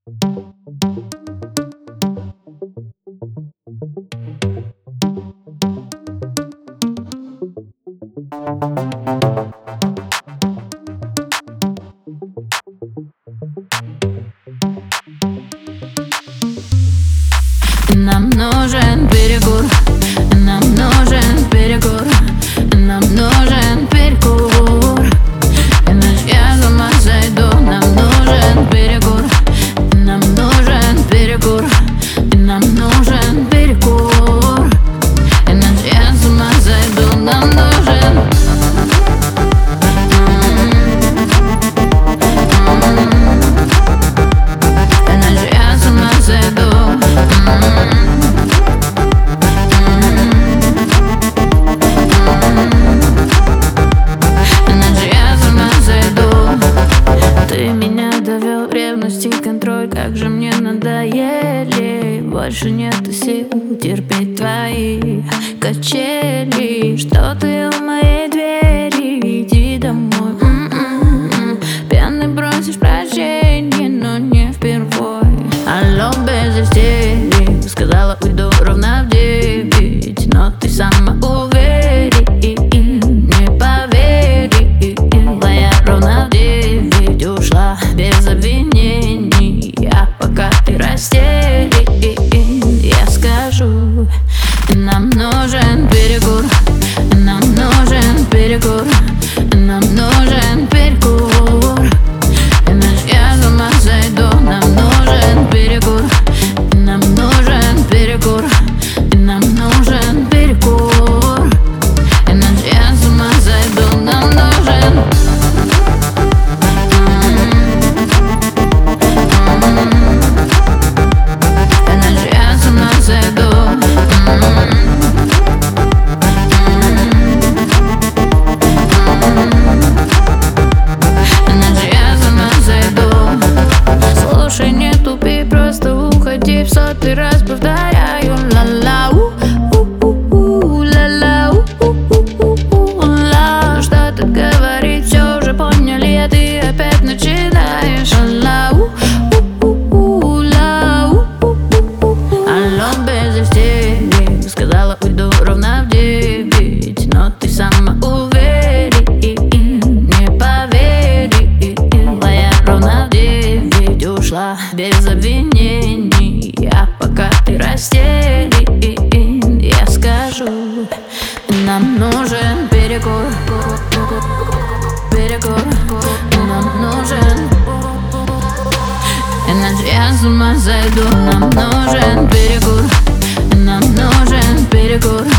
Нам нужен перекур, нам нужен перекур, нам нужен перекур, иначе я с ума сойду. Нам нужен перекур, нам нужен перекур, нам нужен перекур, иначе я с ума сойду. Нам нужен иначе я с ума сойду. Ты меня довел, ревность и контроль, как же мне надоели. Больше нет сил терпеть твои качели. Что ты у моей двери, иди домой. Пьяный просишь прощения, но не впервой. Алло, без истерик, сказала уйду ровно в 9, но ты сама уверена, не поверила. Я ровно в 9 ушла без обвинений, а пока ты растерян, я скажу: нам нужен перекур, нам нужен перекур, нам нужен перекур, иначе я с ума сойду. Нам нужен перекур, нам нужен перекур, нам нужен перекур, иначе я с ума сойду. Нам нужен иначе я с ума сойду. Иначе я с ума сойду. Слушай, не тупи, просто уходи, в сотый раз повторяю. Ла-ла, ла-ла, ла. Что-то говорить все уже поняли, а ты опять начинаешь. Ла, ла. Алло, без истерик, сказала уйду ровно в 9, но ты сама уверена, не поверила. Я ровно в 9 ушла без обвинений, а пока ты растерян, я скажу: нам нужен перекур, перекур, нам нужен, иначе я с ума сойду. Нам нужен перекур, нам нужен перекур,